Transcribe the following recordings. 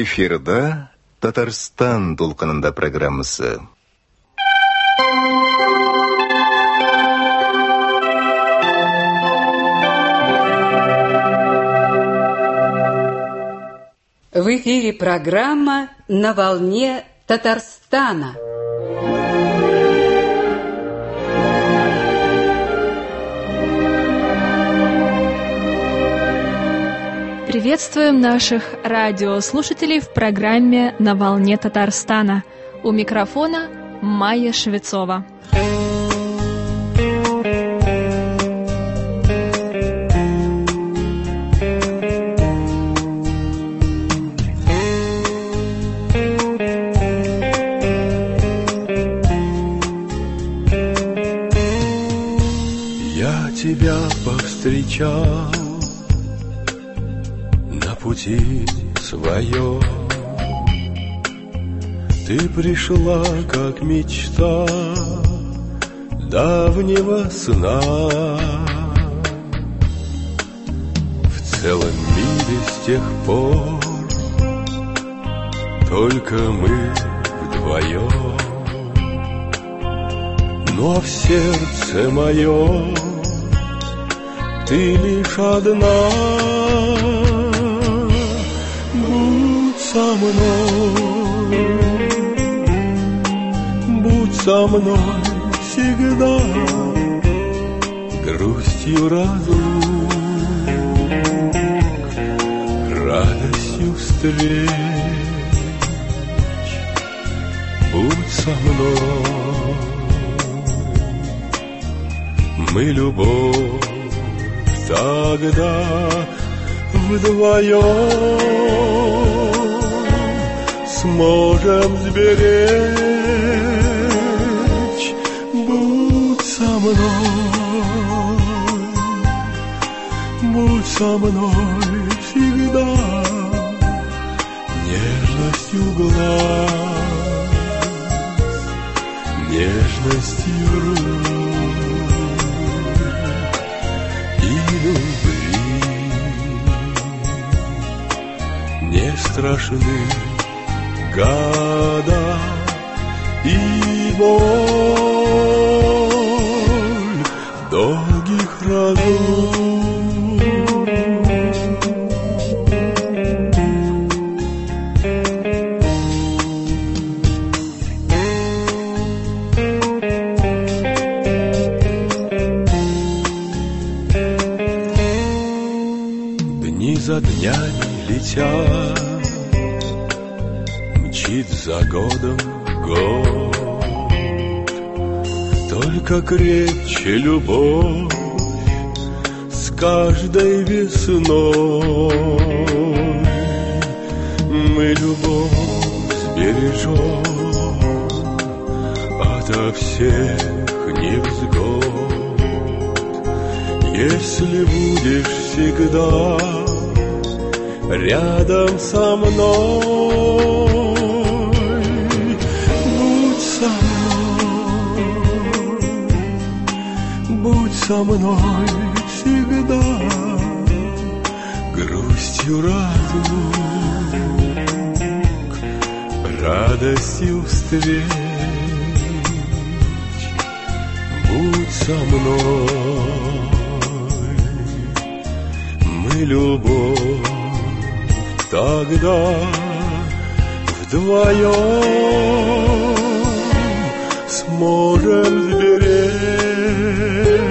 Эфирда Татарстан толқынында программасы. В эфире программа «На волне Татарстана». Приветствуем наших радиослушателей в программе «На волне Татарстана». У микрофона Майя Швецова. Я тебя повстречал на пути своем. Ты пришла, как мечта давнего сна. В целом мире с тех пор только мы вдвоем. Но в сердце моем ты лишь одна. Будь со мной всегда, грустью разлук, радостью встреч. Будь со мной, мы любовь тогда вдвоем сможем сберечь. Будь со мной всегда, нежностью глаз, нежностью рук и любви. Не страшны года и боль долгих разлук. Дни за днями летят, мчит за годом год. Только крепче любовь с каждой весной. Мы любовь сбережем ото всех невзгод. Если будешь всегда рядом со мной, будь со мной всегда, грустью разлук, радостью встреч. Будь со мной, мы любовь тогда вдвоем сможем сберечь.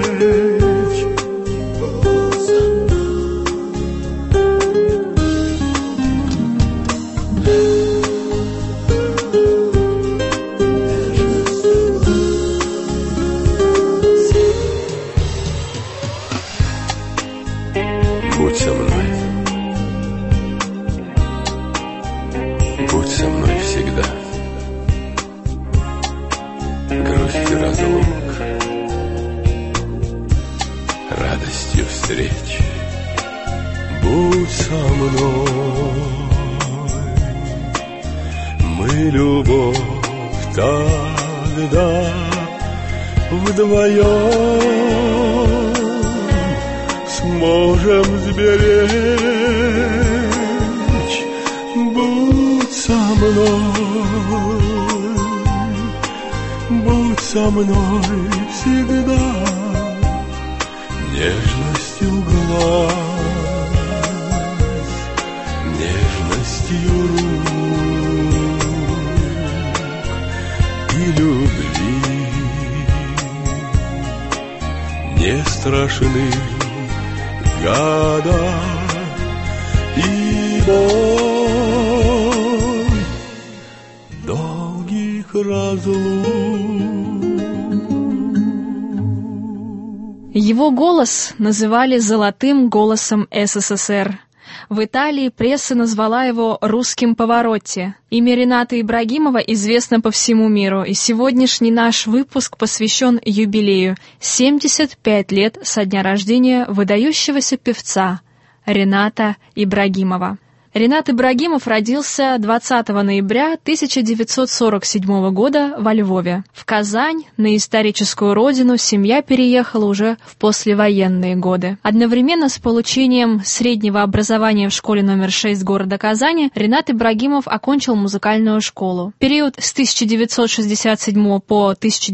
Будь со мной. Будь со мной всегда, грустью разлук, радостью встреч. Будь со мной, мы любовь тогда вдвоем сможем сберечь. со мной всегда, нежностью глаз, нежностью рук и любви. Не страшны года и боль долгих разлук. Его голос называли «золотым голосом СССР». В Италии пресса назвала его «русским Паваротти». Имя Рената Ибрагимова известно по всему миру, и сегодняшний наш выпуск посвящен юбилею — 75 лет со дня рождения выдающегося певца Рената Ибрагимова. Ренат Ибрагимов родился 20 ноября 1947 года во Львове. В Казань, на историческую родину, семья переехала уже в послевоенные годы. Одновременно с получением среднего образования в школе номер 6 города Казани Ренат Ибрагимов окончил музыкальную школу. Период с 1967 по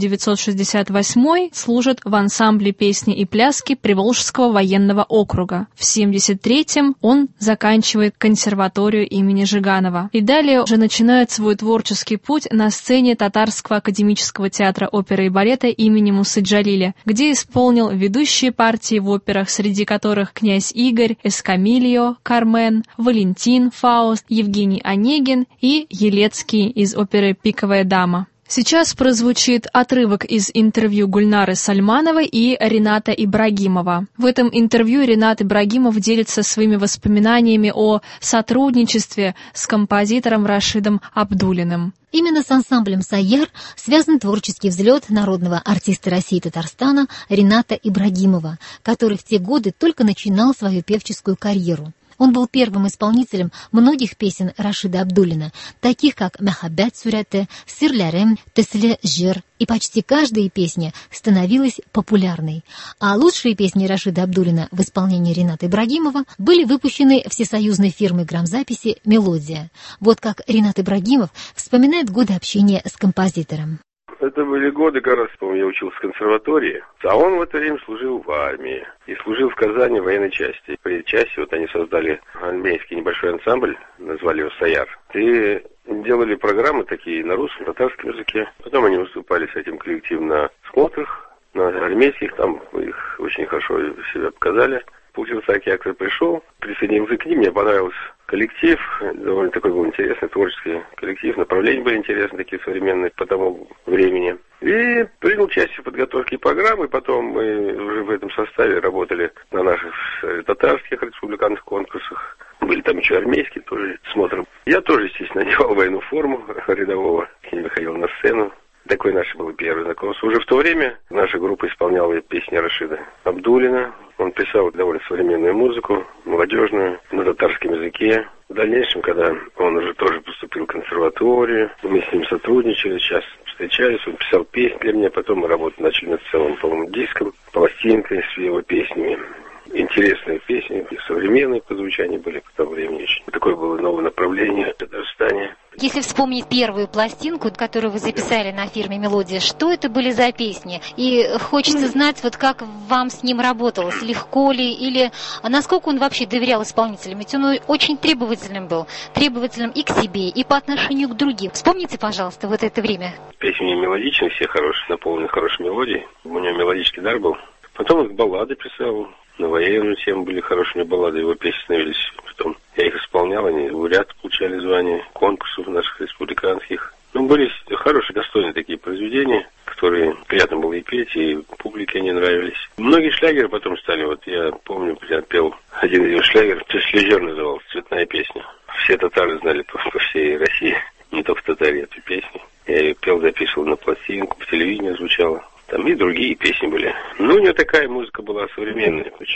1968 служит в ансамбле песни и пляски Приволжского военного округа. В 1973 он заканчивает консерваторию имени Жиганова. И далее уже начинает свой творческий путь на сцене Татарского академического театра оперы и балета имени Мусы Джалиля, где исполнил ведущие партии в операх, среди которых «Князь Игорь», «Эскамильо», «Кармен», «Валентин», «Фауст», «Евгений Онегин» и «Елецкий» из оперы «Пиковая дама». Сейчас прозвучит отрывок из интервью Гульнары Сальмановой и Рената Ибрагимова. В этом интервью Ренат Ибрагимов делится своими воспоминаниями о сотрудничестве с композитором Рашидом Абдуллиным. Именно с ансамблем «Саяр» связан творческий взлет народного артиста России и Татарстана Рената Ибрагимова, который в те годы только начинал свою певческую карьеру. Он был первым исполнителем многих песен Рашида Абдуллина, таких как «Махаббат суряте», «Сирлярем», «Тесле жир», и почти каждая песня становилась популярной. А лучшие песни Рашида Абдуллина в исполнении Рената Ибрагимова были выпущены всесоюзной фирмой грамзаписи «Мелодия». Вот как Ренат Ибрагимов вспоминает годы общения с композитором. Это были годы, как раз, я учился в консерватории, а он в это время служил в армии и служил в Казани в военной части. При части вот они создали армейский небольшой ансамбль, назвали его «Саяр», и делали программы такие на русском, татарском языке. Потом они выступали с этим коллективом на смотрах, на армейских, там их очень хорошо себя показали. Получился так, я когда пришел, присоединился к ним, мне понравился коллектив, довольно такой был интересный творческий коллектив, направления были интересные, такие современные по тому времени. И принял участие в подготовке программы, потом мы уже в этом составе работали на наших татарских республиканских конкурсах. Были там еще армейские тоже смотрим. Я тоже, естественно, одевал военную форму рядового, к ним выходил на сцену. Такое наше было первое знакомство. Уже в то время наша группа исполняла песни Рашида Абдуллина. Он писал довольно современную музыку, молодежную, на татарском языке. В дальнейшем, когда он уже тоже поступил в консерваторию, мы с ним сотрудничали, сейчас встречались, он писал песни для меня, потом мы начали над целым, по-моему, диском, пластинкой с его песнями. Интересные песни, современные по звучанию были по тому времени. Такое было новое направление в Татарстане. Если вспомнить первую пластинку, которую вы записали на фирме «Мелодия», что это были за песни? И хочется знать, вот как вам с ним работалось, легко ли, или насколько он вообще доверял исполнителям? Ведь он очень требовательным был, требовательным и к себе, и по отношению к другим. Вспомните, пожалуйста, вот это время. Песни мелодичные, все хорошие, наполнены хорошей мелодией. У него мелодический дар был. Потом он баллады писал. На военную тему были хорошие баллады, его песни становились. Потом я их исполнял, они лауреаты получали звания конкурсов наших республиканских. Ну, были хорошие, достойные такие произведения, которые приятно было и петь, и публике они нравились. Многие шлягеры потом стали, вот я помню, я пел один из его шлягеров, «Тесле жир» назывался, «Цветная песня». Все татары знали по всей России, не только в Татарии эту песню. Я ее пел, записывал на пластинку, в телевидении звучала. Там и другие песни были. Ну, у него такая музыка была современная, очень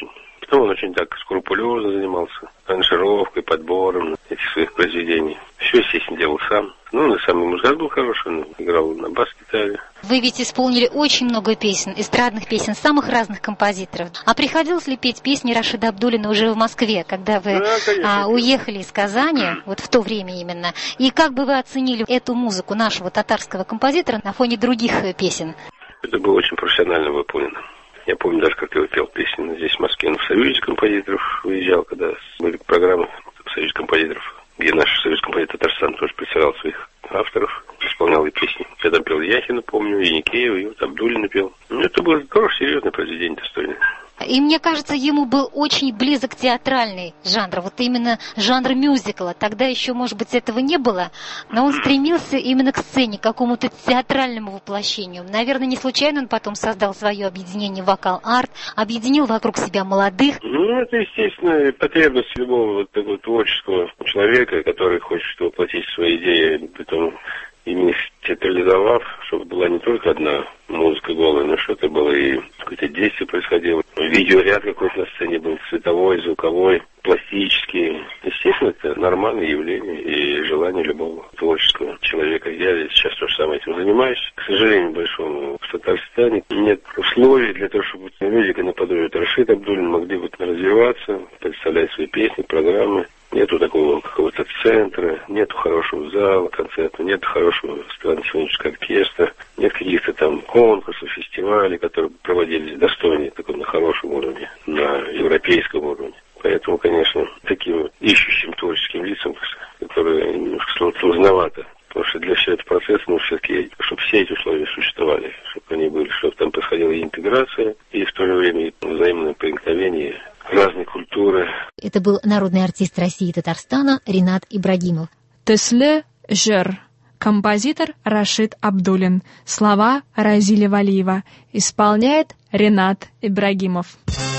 Ну, он очень так скрупулезно занимался аранжировкой, подбором этих своих произведений. Все, естественно, делал сам. Ну, и сам музыкант был хороший, он играл на бас-гитаре. Вы ведь исполнили очень много песен, эстрадных песен самых разных композиторов. А приходилось ли петь песни Рашида Абдуллина уже в Москве, когда вы уехали из Казани, вот в то время именно? И как бы вы оценили эту музыку нашего татарского композитора на фоне других песен? Это было очень профессионально выполнено. Я помню даже, как я пел песни здесь, в Москве, в Союзе композиторов выезжал, когда были программы в Союзе композиторов, где наш Союз композиторов Татарстан тоже представлял своих авторов, исполнял и песни. Я там пел Яхина, помню, и Никеева, и вот Абдуллина пел. Ну, это было здорово, серьезное произведение, достойное. И мне кажется, ему был очень близок театральный жанр, вот именно жанр мюзикла. Тогда еще, может быть, этого не было, но он стремился именно к сцене, к какому-то театральному воплощению. Наверное, не случайно он потом создал свое объединение «Вокал-арт», объединил вокруг себя молодых. Ну, это, естественно, потребность любого вот такого творческого человека, который хочет воплотить свои идеи, потом именно театрализовав, чтобы была не только одна музыка голая, но что-то было и какое-то действие происходило. Видеоряд какой-то на сцене был, цветовой, звуковой, пластический. Естественно, это нормальное явление и желание любого творческого человека. Я сейчас то же самое этим занимаюсь. К сожалению, большому в Татарстане нет условий для того, чтобы мюзикл наподобие Рашида Абдуллина могли бы развиваться, представлять свои песни, программы. Нету такого какого-то центра, нету хорошего зала концерта, нету хорошего эстрадно-симфонического оркестра, нет каких-то там конкурсов, фестивалей, которые проводились достойнее, такой на хорошем уровне, на европейском уровне. Поэтому, конечно, таким ищущим творческим лицам, которые немножко сложновато. Потому что для всего этого процесса нужно все-таки, чтобы все эти условия существовали, чтобы они были, чтобы там происходила и интеграция, и в то же время взаимное проникновение разной культуры. Это был народный артист России и Татарстана Ринат Ибрагимов. Төсле жер. Композитор Рашид Абдуллин. Слова Разиля Валиева. Исполняет Ринат Ибрагимов.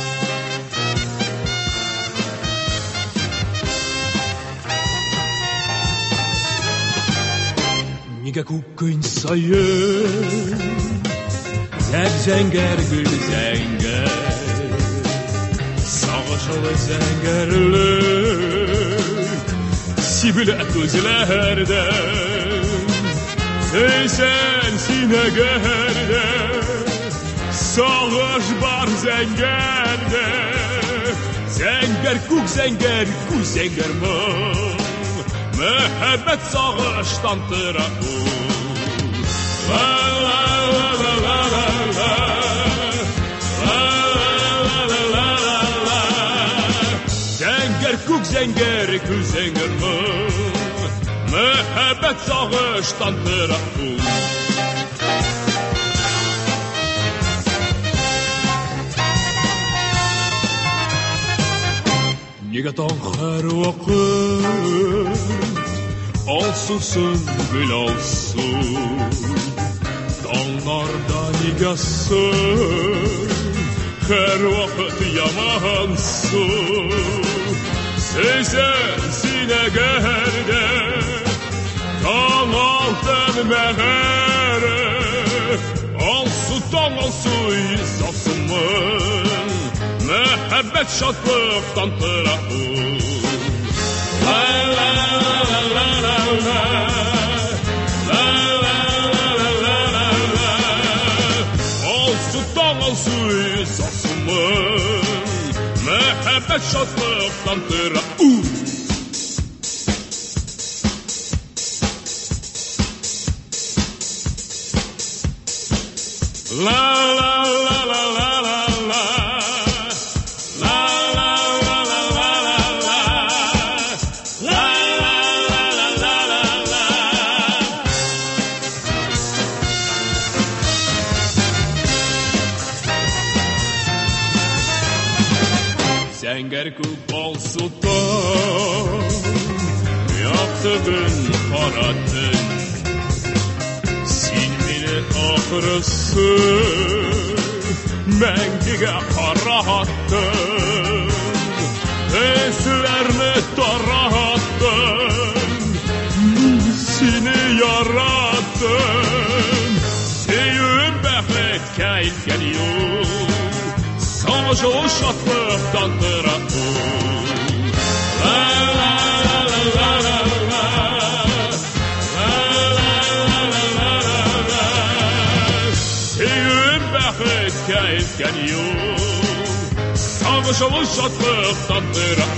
Nigga kukkõin sayın Zəng-zəngər gül zəngər Sağışılı zəngərlük Sibülət gözlərdən Seysən sinəgərdə Sağış bar zəngərdə Zəngər kuk zəngər kuk zəngər mı Mühebbet sağıştan tırahu La la la la la la la La la la la la la Zenger kuk zenger kuk zenger mı Mühebbet sağıştan tırahu Nigga her vakit Olsun gül olsun Dağlarda nigasın Her vakit yamansın Seysen sinegerde Dağ altın meğere Olsun dağ olsun izasımın Mühebbet şadlıktan tırahu La la la la la la La la la la la la Olsun dağ olsun izasımın Mühebbet şadlıktan tırahu La la la la la la la La la la la la la la La la la la la la la Zəngər kuk olsun da Yaptığın paradın Ahırısı Məngiğə qarahattın Eslərini darahattın Seni yarattın Seyün bəxət kəyif gəliyor Son Savaşa o şatlıktan tıra La la la la la la La la la la la la Sevgim bəxtə etken yol Savaşa o şatlıktan tıra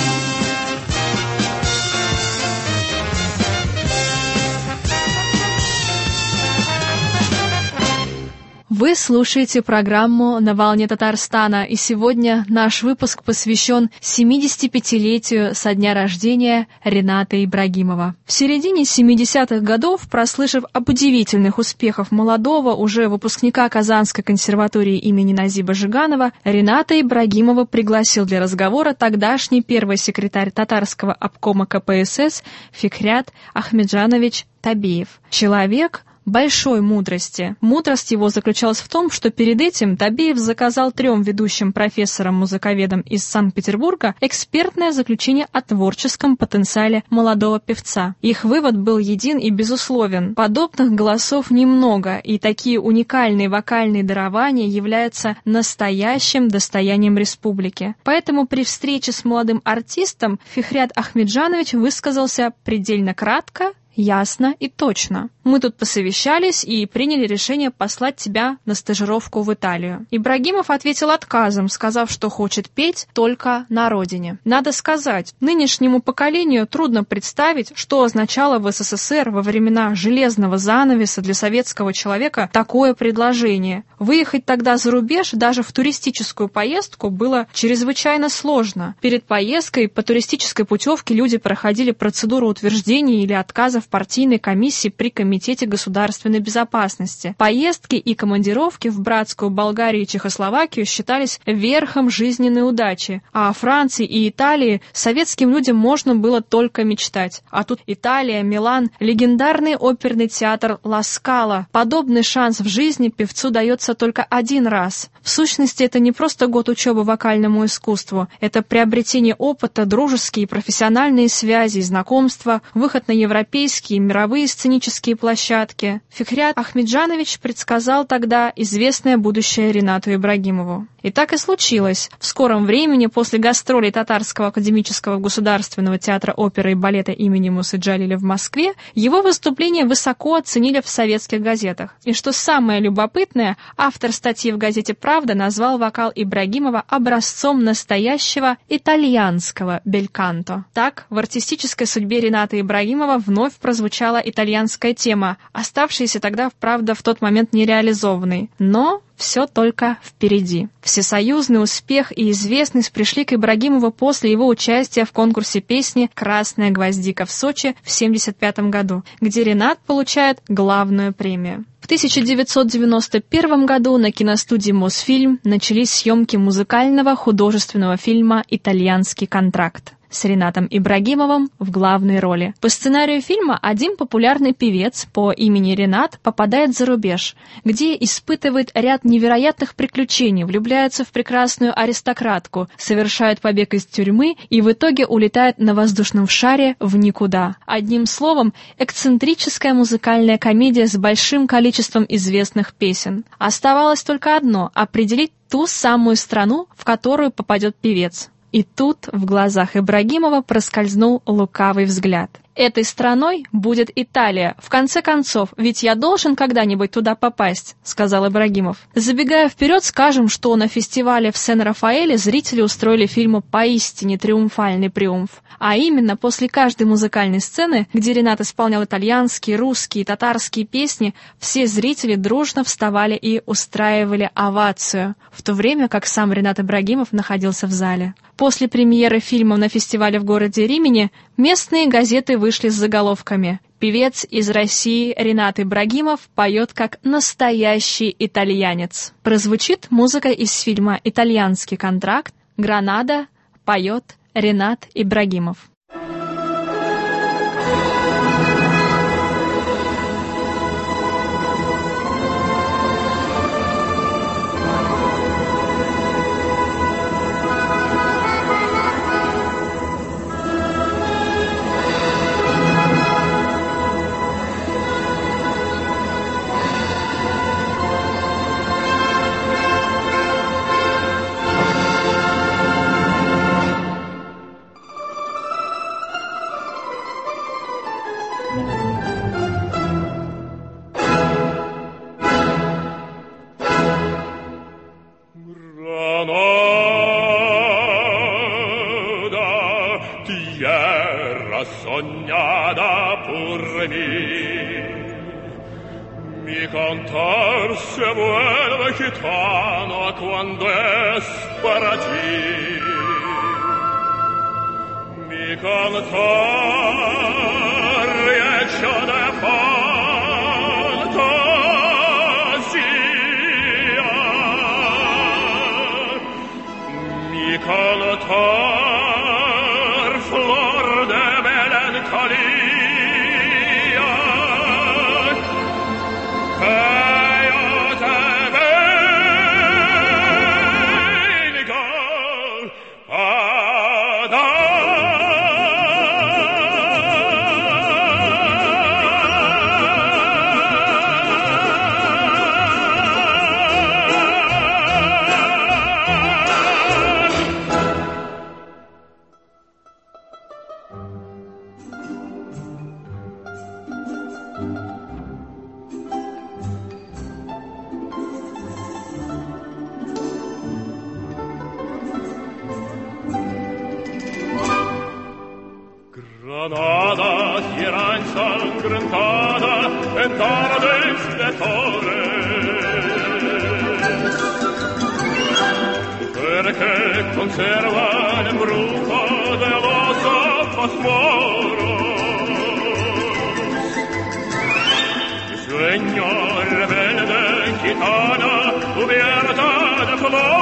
Вы слушаете программу «На волне Татарстана», и сегодня наш выпуск посвящен 75-летию со дня рождения Рената Ибрагимова. В середине 70-х годов, прослышав об удивительных успехах молодого, уже выпускника Казанской консерватории имени Назиба Жиганова, Рената Ибрагимова пригласил для разговора тогдашний первый секретарь татарского обкома КПСС Фикрят Ахмеджанович Табиев. Человек большой мудрости. Мудрость его заключалась в том, что перед этим Табиев заказал 3 ведущим профессорам-музыковедам из Санкт-Петербурга экспертное заключение о творческом потенциале молодого певца. Их вывод был един и безусловен. Подобных голосов немного, и такие уникальные вокальные дарования являются настоящим достоянием республики. Поэтому при встрече с молодым артистом Фикрят Ахмеджанович высказался предельно кратко, ясно и точно. Мы тут посовещались и приняли решение послать тебя на стажировку в Италию. Ибрагимов ответил отказом, сказав, что хочет петь только на родине. Надо сказать, нынешнему поколению трудно представить, что означало в СССР во времена железного занавеса для советского человека такое предложение. Выехать тогда за рубеж даже в туристическую поездку было чрезвычайно сложно. Перед поездкой по туристической путевке люди проходили процедуру утверждения или отказа в партийной комиссии при Комитете государственной безопасности. Поездки и командировки в братскую Болгарию и Чехословакию считались верхом жизненной удачи, а о Франции и Италии советским людям можно было только мечтать. А тут Италия, Милан, легендарный оперный театр Ла Скала. Подобный шанс в жизни певцу дается только один раз. В сущности, это не просто год учебы вокальному искусству, это приобретение опыта, дружеские и профессиональные связи, знакомства, выход на европейские и мировые сценические площадки. Фикрят Ахмеджанович предсказал тогда известное будущее Ренату Ибрагимову. И так и случилось. В скором времени после гастролей Татарского академического государственного театра оперы и балета имени Мусы Джалиля в Москве его выступление высоко оценили в советских газетах. И что самое любопытное, автор статьи в газете «Правда» назвал вокал Ибрагимова образцом настоящего итальянского бельканто. Так, в артистической судьбе Рената Ибрагимова вновь прозвучала итальянская тема, оставшаяся тогда, правда, в тот момент нереализованной. Но все только впереди. Всесоюзный успех и известность пришли к Ибрагимову после его участия в конкурсе песни «Красная гвоздика» в Сочи в 1975 году, где Ренат получает главную премию. В 1991 году на киностудии «Мосфильм» начались съемки музыкального художественного фильма «Итальянский контракт» с Ренатом Ибрагимовым в главной роли. По сценарию фильма один популярный певец по имени Ренат попадает за рубеж, где испытывает ряд невероятных приключений, влюбляется в прекрасную аристократку, совершает побег из тюрьмы и в итоге улетает на воздушном шаре в никуда. Одним словом, эксцентрическая музыкальная комедия с большим количеством известных песен. Оставалось только одно — определить ту самую страну, в которую попадет певец. И тут в глазах Ибрагимова проскользнул лукавый взгляд. Этой страной будет Италия. В конце концов, ведь я должен когда-нибудь туда попасть, сказал Ибрагимов. Забегая вперед, скажем, что на фестивале в Сен-Рафаэле зрители устроили фильму поистине триумфальный триумф. А именно, после каждой музыкальной сцены, где Ренат исполнял итальянские, русские, татарские песни, все зрители дружно вставали и устраивали овацию, в то время как сам Ренат Ибрагимов находился в зале. После премьеры фильма на фестивале в городе Римини местные газеты вышли с заголовками: «Певец из России Ренат Ибрагимов поет как настоящий итальянец». Прозвучит музыка из фильма «Итальянский контракт», «Гранада», поет Ренат Ибрагимов. sognata pur mi. Mi cantar se vuelve gitano cuando es para ti. Mi cantar hecho de fantasía. Mi cantar flor de melancolía. Granada era ensangrentada en tardes de torres, perché conserva l'embrujo de los ojos moros. Sueño rebelde gitana cubierta de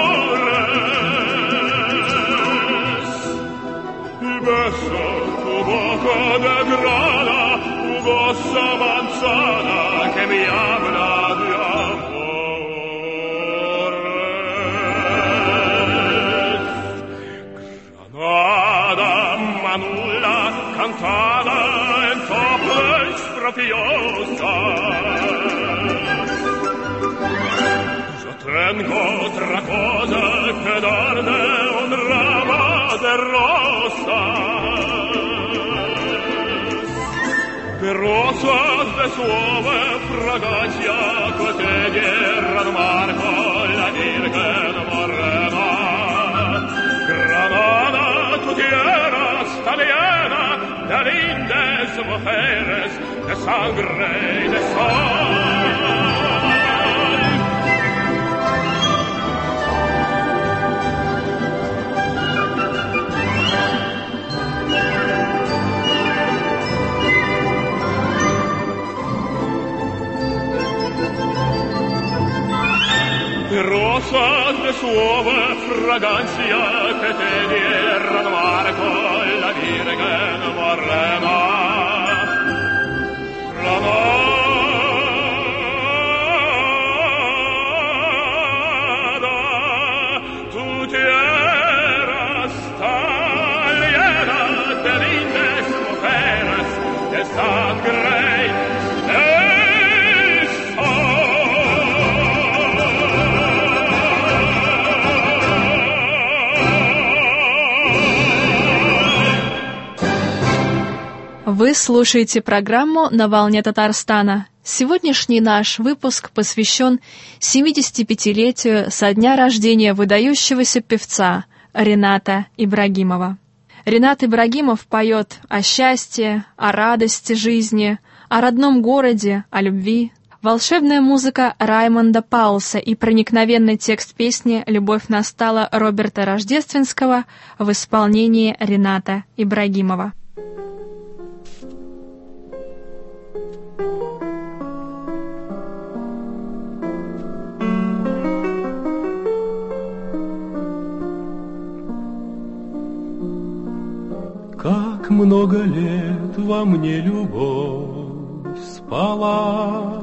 flores, y beso tu boca de grana, jugosa manzana que me habla de amores. Granada manulla cantada en toples propiosas. Yo tengo otra cosa que darle un ramo de rosas, de rosas de suave fragancia que te dieran marco la Virgen Morena. Granada, tu tierra está llena de lindas mujeres, de sangre y de sol. Rosas de suave fragancia que te dieran marco la Virgen Morena. Granada, tu tierra está llena de lindas mujeres, de sangre. Вы слушаете программу «На волне Татарстана». Сегодняшний наш выпуск посвящен 75-летию со дня рождения выдающегося певца Рената Ибрагимова. Ренат Ибрагимов поет о счастье, о радости жизни, о родном городе, о любви. Волшебная музыка Раймонда Паулса и проникновенный текст песни «Любовь настала» Роберта Рождественского в исполнении Рената Ибрагимова. Как много лет во мне любовь спала,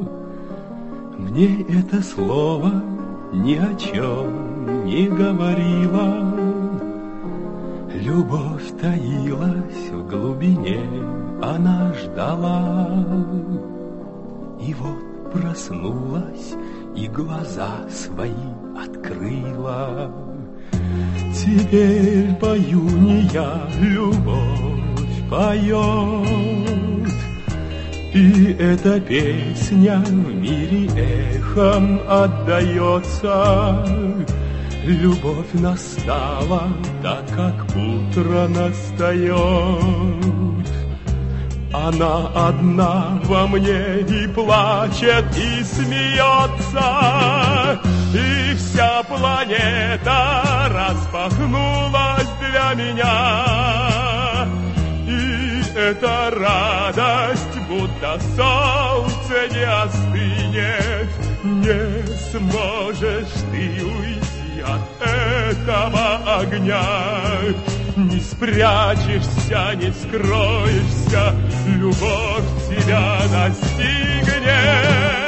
мне это слово ни о чем не говорило. Любовь таилась в глубине, она ждала. И вот проснулась и глаза свои открыла. Теперь пою не я, любовь поет, и эта песня в мире эхом отдается. Любовь настала, так как утро настает. Она одна во мне и плачет, и смеется, и вся планета распахнулась для меня. И эта радость, будто солнце не остынет, не сможешь ты уйти от этого огня. Не спрячешься, не скроешься, любовь тебя настигнет.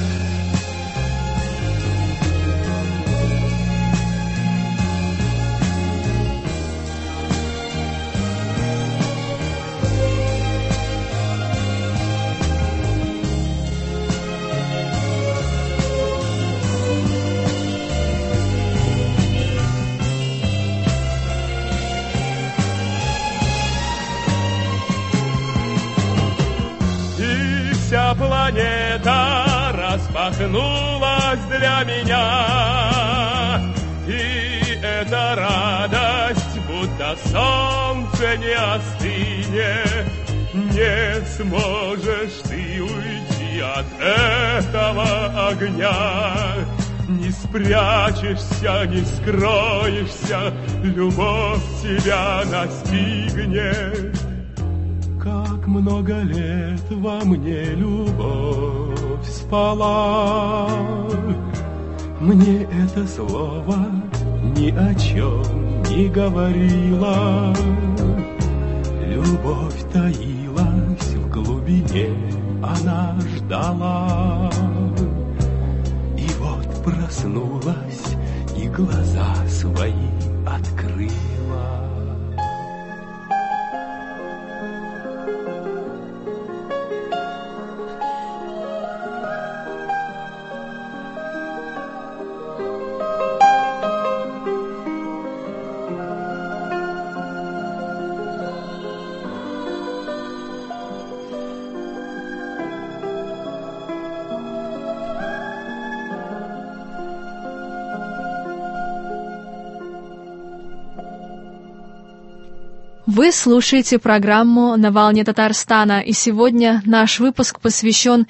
Вся планета распахнулась для меня, и эта радость, будто солнце не остынет, не сможешь ты уйти от этого огня. Не спрячешься, не скроешься, любовь тебя настигнет. Как много лет во мне любовь спала, мне это слово ни о чем не говорило. Любовь таилась в глубине, она ждала. И вот проснулась и глаза свои открыла. Вы слушаете программу «На волне Татарстана», и сегодня наш выпуск посвящен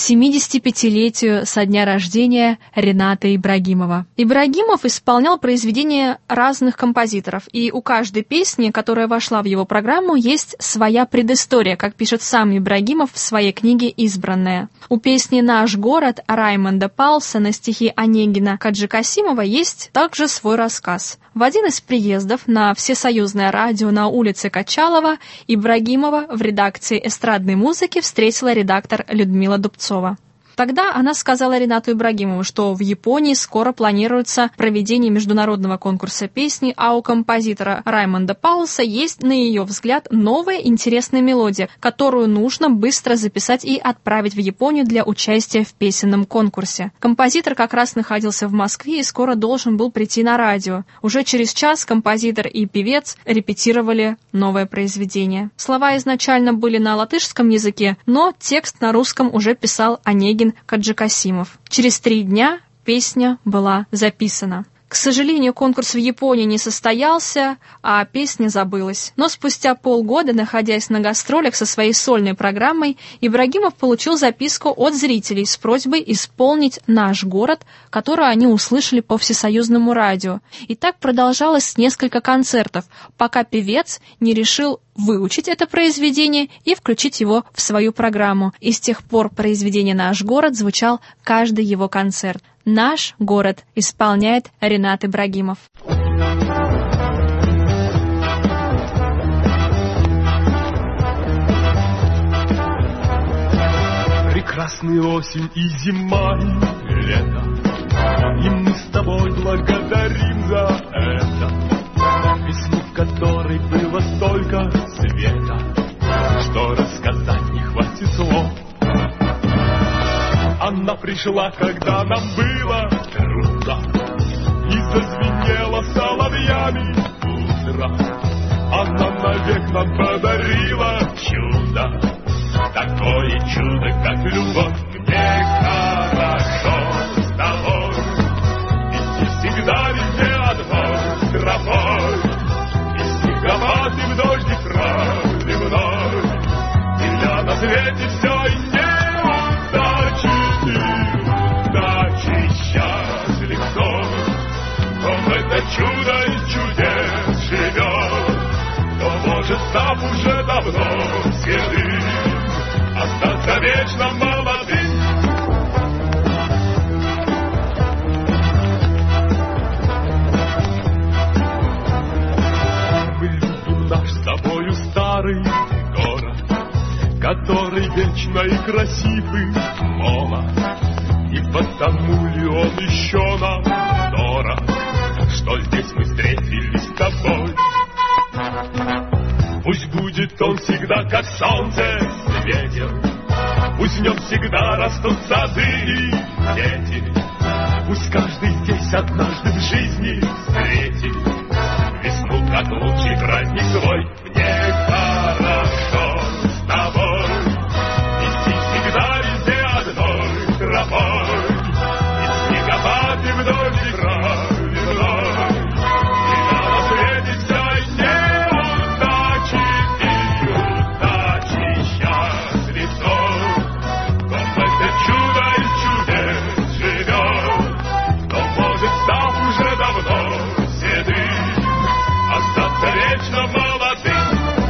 75-летию со дня рождения Рената Ибрагимова. Ибрагимов исполнял произведения разных композиторов, и у каждой песни, которая вошла в его программу, есть своя предыстория, как пишет сам Ибрагимов в своей книге «Избранная». У песни «Наш город» Раймонда Паулса на стихи Онегина Каджикасимова есть также свой рассказ. В один из приездов на Всесоюзное радио на улице Качалова Ибрагимова в редакции эстрадной музыки встретила редактор Людмила Дубцова. Тогда она сказала Ренату Ибрагимову, что в Японии скоро планируется проведение международного конкурса песни, а у композитора Раймонда Паулса есть, на ее взгляд, новая интересная мелодия, которую нужно быстро записать и отправить в Японию для участия в песенном конкурсе. Композитор как раз находился в Москве и скоро должен был прийти на радио. Уже через час композитор и певец репетировали новое произведение. Слова изначально были на латышском языке, но текст на русском уже писал Онегин Каджикасимов. Через 3 дня песня была записана. К сожалению, конкурс в Японии не состоялся, а песня забылась. Но спустя полгода, находясь на гастролях со своей сольной программой, Ибрагимов получил записку от зрителей с просьбой исполнить «Наш город», которую они услышали по всесоюзному радио. И так продолжалось несколько концертов, пока певец не решил выучить это произведение и включить его в свою программу. И с тех пор произведение «Наш город» звучал каждый его концерт. «Наш город» исполняет Ренат Ибрагимов. Прекрасная осень и зима, и лето, и мы с тобой благодарим за это. Весну, в которой было столько света, что рассказать не хватит слов. Она пришла, когда нам было трудно, и зазвенела соловьями утро. Она навек нам подарила чудо, такое чудо, как любовь. Мне хорошо с тобой, идти всегда везде одной тропой, и снеговатым дождик проливной, и чуда и чудес живет, то может, став уже давно седым, остаться вечно молодым. Мы любим наш с тобою старый город, который вечно и красив и молод. И потому ли он еще нам дорог, что здесь мы встретились с тобой? Пусть будет он всегда, как солнце светит, пусть в нем всегда растут сады и дети, пусть каждый здесь однажды в жизни встретит весну, как лучший праздник свой. Мне хорошо с тобой, идти всегда везде одной тропой, и снегопады вдоль Днепра виной, и на свете вся неудачи и удачи счастливцов. Кто в это чудо и чудес живет, кто может, став уже давно седым, остаться вечно молодым.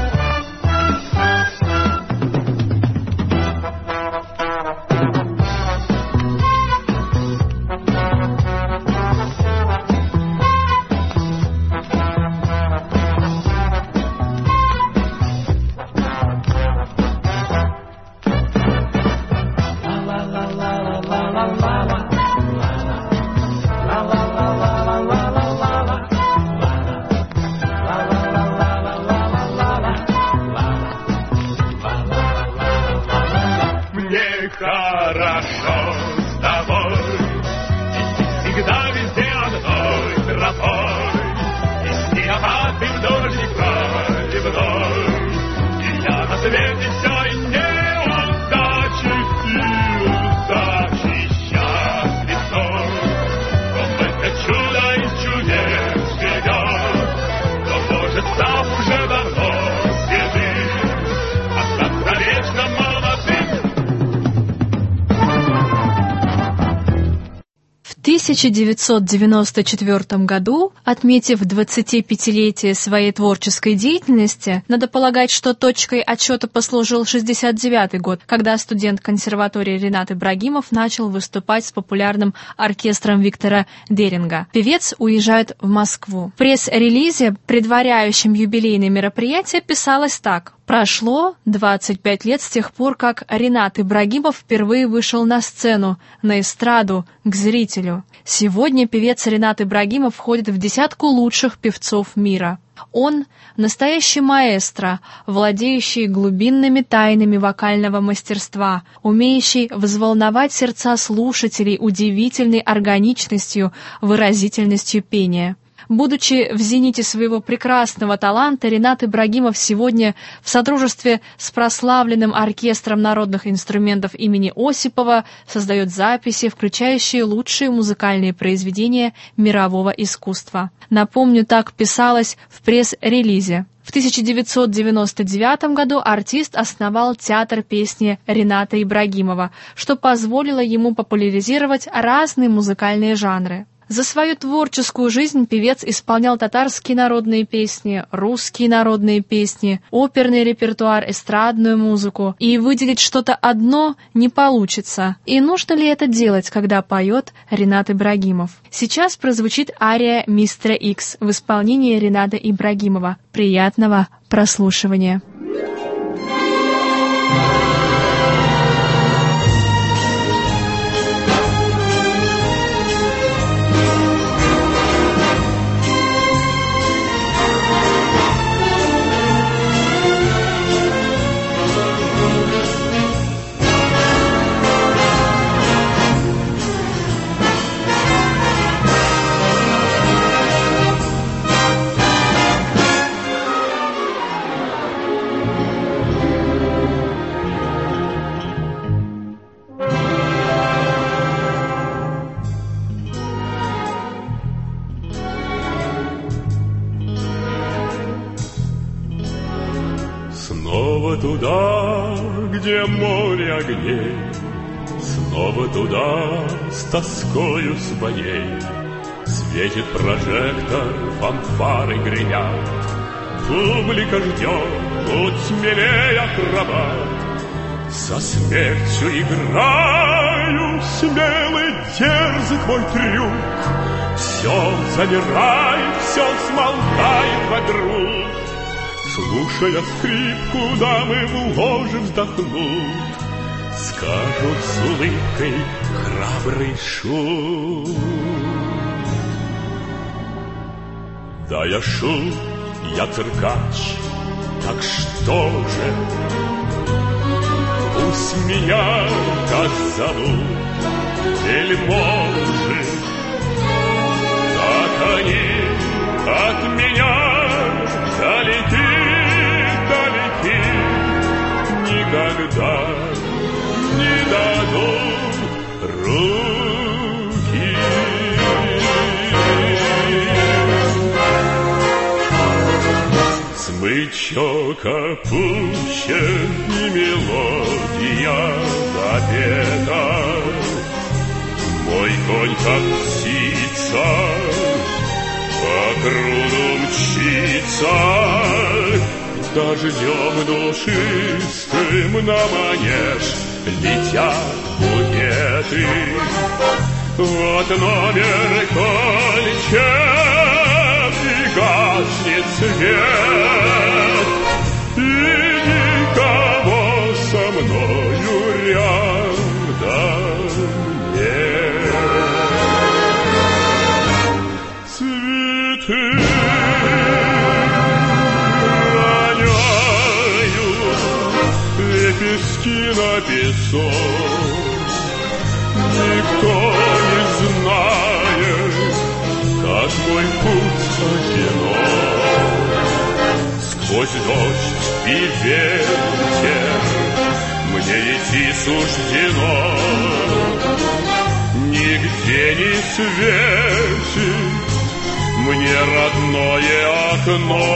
Мне хорошо с тобой, идти всегда везде одной тропой, и снегопады вдоль Днепра ливной, и я на свете вся и неудачи и удачи счастливцов. Кто в это чудо и чудес живет, кто может, став уже давно седым, остаться вечно молодым. В 1994 году, отметив 25-летие своей творческой деятельности, надо полагать, что точкой отсчета послужил 69-й год, когда студент консерватории Ринат Ибрагимов начал выступать с популярным оркестром Виктора Деринга. Певец уезжает в Москву. В пресс-релизе, предваряющем юбилейное мероприятие, писалось так: прошло 25 лет с тех пор, как Ринат Ибрагимов впервые вышел на сцену, на эстраду, к зрителю. Сегодня певец Ринат Ибрагимов входит в десятку лучших певцов мира. Он – настоящий маэстро, владеющий глубинными тайнами вокального мастерства, умеющий взволновать сердца слушателей удивительной органичностью, выразительностью пения. Будучи в зените своего прекрасного таланта, Ринат Ибрагимов сегодня в содружестве с прославленным оркестром народных инструментов имени Осипова создает записи, включающие лучшие музыкальные произведения мирового искусства. Напомню, так писалось в пресс-релизе. В 1999 году артист основал театр песни Рината Ибрагимова, что позволило ему популяризировать разные музыкальные жанры. За свою творческую жизнь певец исполнял татарские народные песни, русские народные песни, оперный репертуар, эстрадную музыку. И выделить что-то одно не получится. И нужно ли это делать, когда поет Ринат Ибрагимов? Сейчас прозвучит ария «Мистера Икс» в исполнении Рината Ибрагимова. Приятного прослушивания. Снова туда, где море огней, снова туда с тоскою своей, Светит прожектор, фанфары гремят, публика ждет, тут смелей акробат. Со смертью играю, смелый, дерзый твой трюк. Все замирает, все смолкает вокруг. Слушая скрипку, дамы в ложе вздохнут, скажут с улыбкой храбрый шут. Да, я шут, я циркач, так что же? Пусть меня так зовут, вельможи, так они от меня далеки, далеки, никогда не дадут руки. Смычок опущен и мелодия запета. Мой конь, как птица, по кругу мчится, дождем душистым на манеж летят букеты. Вот номер кончен, и гаснет свет, и никого со мною рядом нет. Цветы лепестки на песок, никто не знает, как мой путь одинок. Сквозь дождь и ветер мне идти суждено, нигде не светит мне родное окно.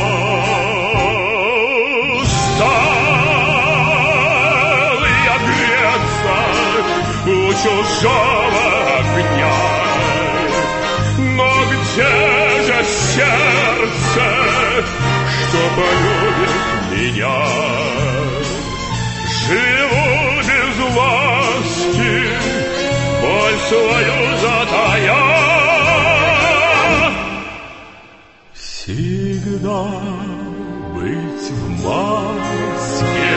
У чужого огня, но где же сердце, что полюбит меня? Живу без ласки, боль свою затая, всегда быть в маске.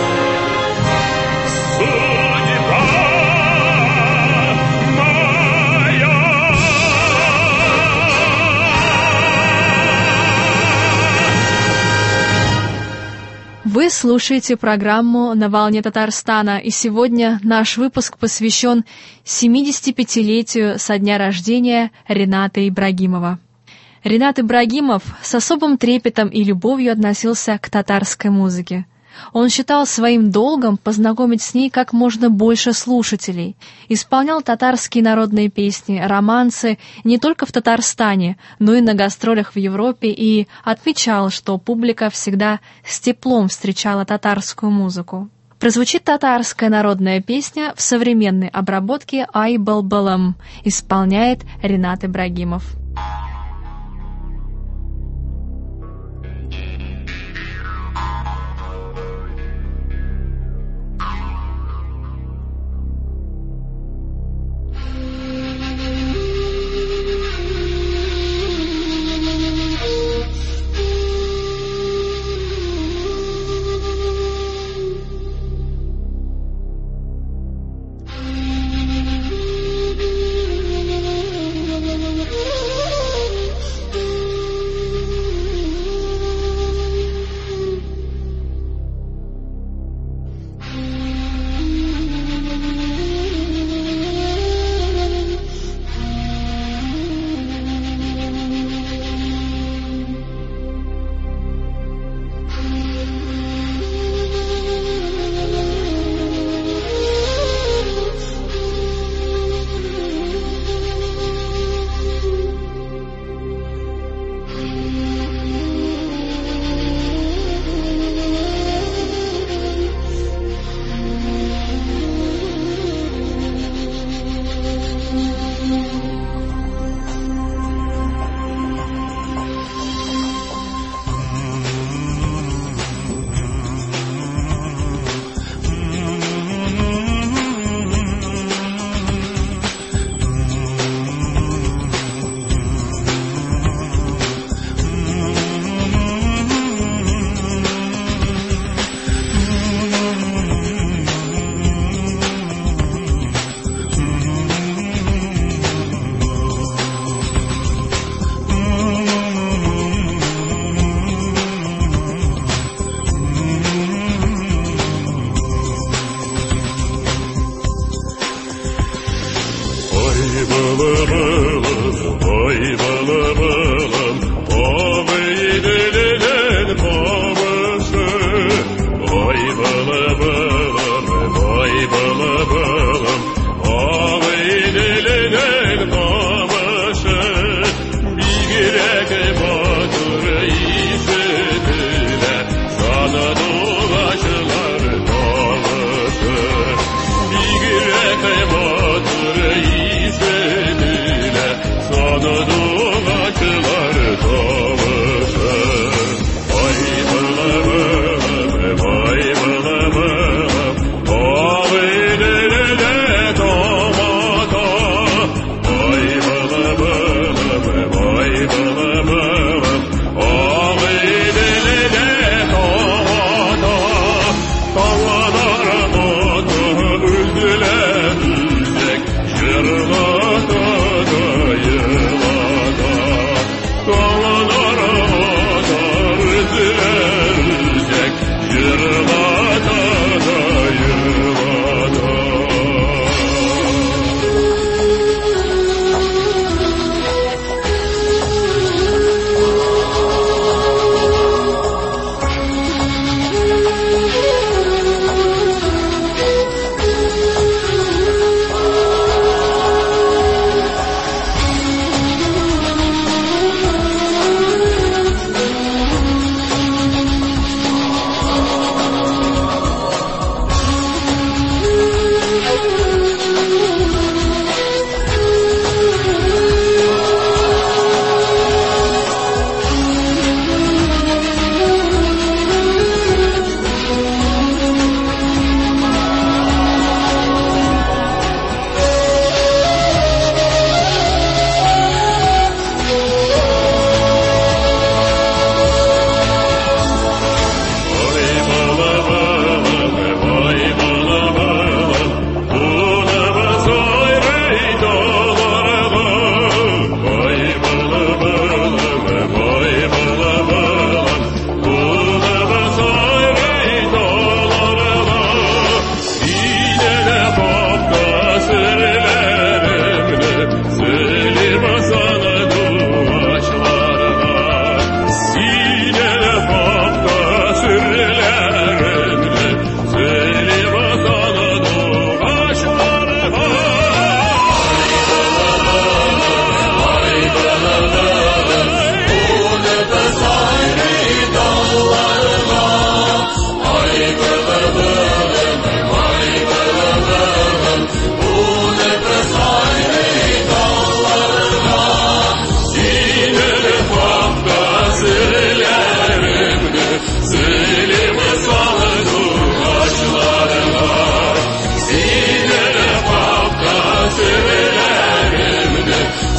Вы слушаете программу «На волне Татарстана», и сегодня наш выпуск посвящен 75-летию со дня рождения Рената Ибрагимова. Ринат Ибрагимов с особым трепетом и любовью относился к татарской музыке. Он считал своим долгом познакомить с ней как можно больше слушателей. Исполнял татарские народные песни, романсы не только в Татарстане, но и на гастролях в Европе, и отмечал, что публика всегда с теплом встречала татарскую музыку. Прозвучит татарская народная песня в современной обработке «Ай Балбалам», исполняет Ринат Ибрагимов.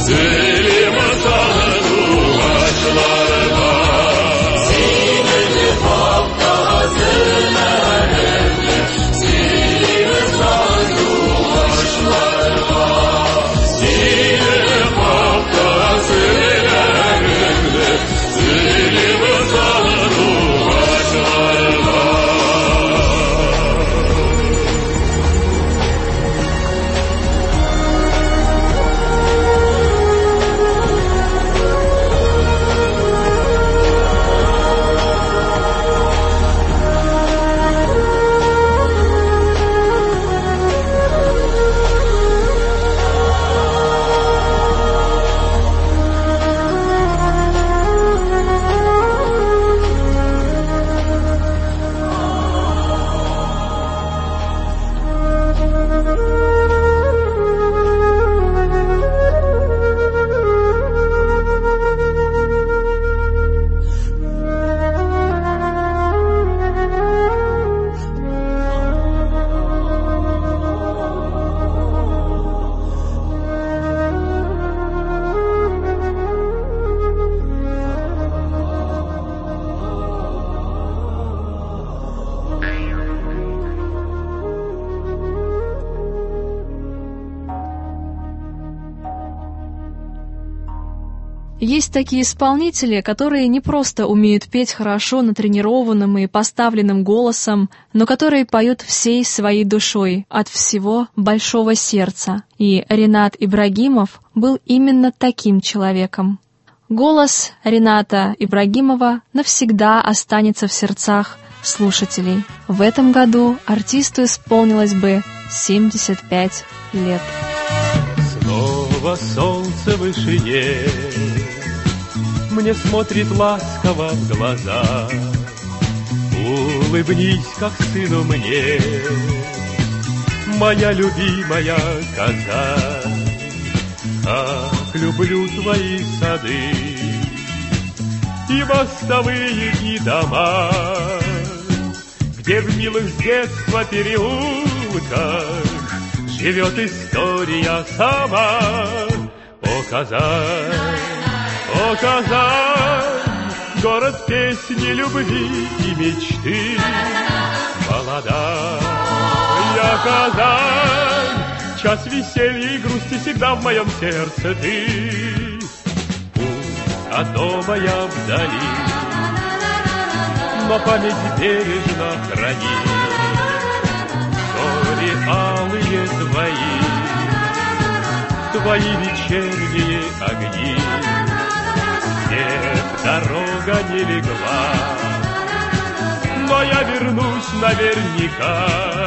Есть такие исполнители, которые не просто умеют петь хорошо натренированным и поставленным голосом, но которые поют всей своей душой, от всего большого сердца. И Ринат Ибрагимов был именно таким человеком. Голос Рината Ибрагимова навсегда останется в сердцах слушателей. В этом году артисту исполнилось бы 75 лет. Снова солнце в вышине мне смотрит ласково в глаза. Улыбнись, как сыну мне, моя любимая коза. Как люблю твои сады и мостовые, и дома, где в милых с детства переулках живет история сама. О, Казань, о, Казань, город песни, любви и мечты. Молодая Казань, час веселья и грусти всегда в моем сердце ты. Пусть от дома я вдали, но память бережно храни. Зори алые твои вечерние огни. Снег дорога не легла, но я вернусь наверняка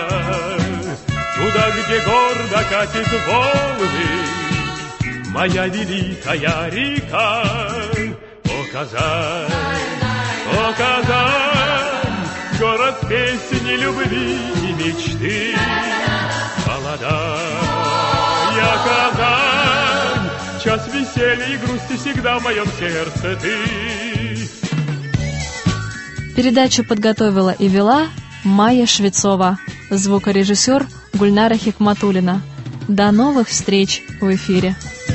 туда, где гордо катит волны моя великая река. О, Казань, о, Казань, город песни, любви и мечты. Молодая Казань, час веселья и грусти всегда в моем сердце ты. Передачу подготовила и вела Майя Швецова, звукорежиссер Гульнара Хикматуллина. До новых встреч в эфире.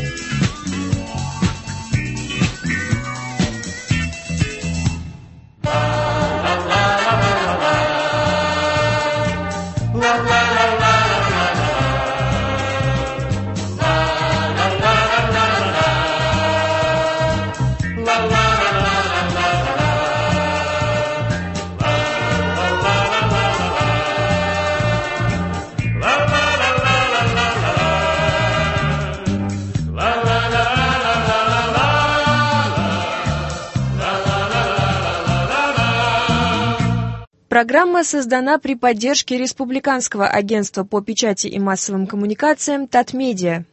Программа создана при поддержке Республиканского агентства по печати и массовым коммуникациям «Татмедиа».